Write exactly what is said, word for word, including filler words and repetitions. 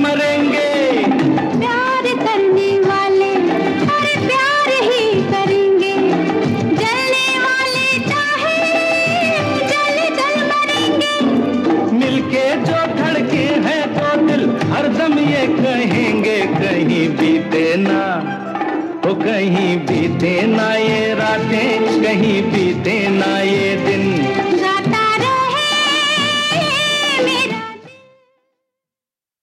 मरेंगे। प्यार करने वाले अरे प्यार ही करेंगे, जलने वाले चाहे जल जल मरेंगे। मिलके जो धड़के हैं दो दिल हरदम ये कहेंगे, कहीं बीते ना ओ कहीं बीते ना ये रातें, कहीं बीते